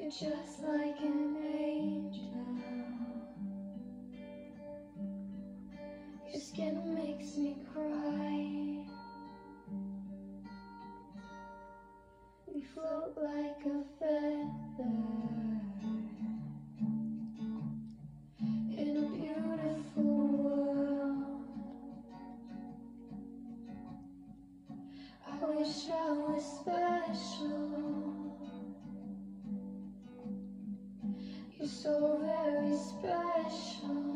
You're just like an angel. Your skin makes me cry. We float like a feather in a beautiful world. I wish I was special. You're so very special.